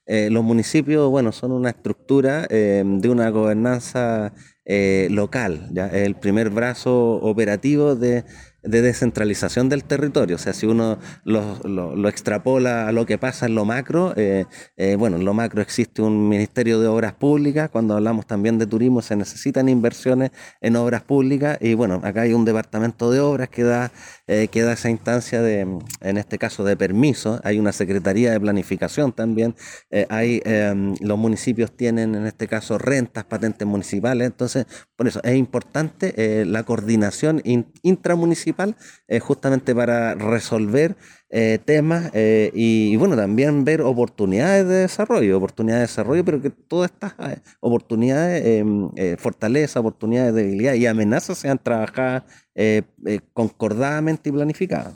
Los municipios, bueno, son una estructura de una gobernanza local, ¿ya? Es el primer brazo operativo de descentralización del territorio. O sea, si uno lo extrapola a lo que pasa en lo macro, bueno, en lo macro existe un Ministerio de Obras Públicas. Cuando hablamos también de turismo, se necesitan inversiones en obras públicas. Y bueno, acá hay un departamento de obras que da esa instancia de, en este caso, de permiso. Hay una Secretaría de Planificación también. Los municipios tienen, en este caso, rentas, patentes municipales. Entonces, por eso es importante la coordinación intramunicipal, justamente para resolver temas y, bueno, también ver oportunidades de desarrollo, pero que todas estas oportunidades, fortalezas, oportunidades, debilidades y amenazas sean trabajadas concordadamente y planificadas.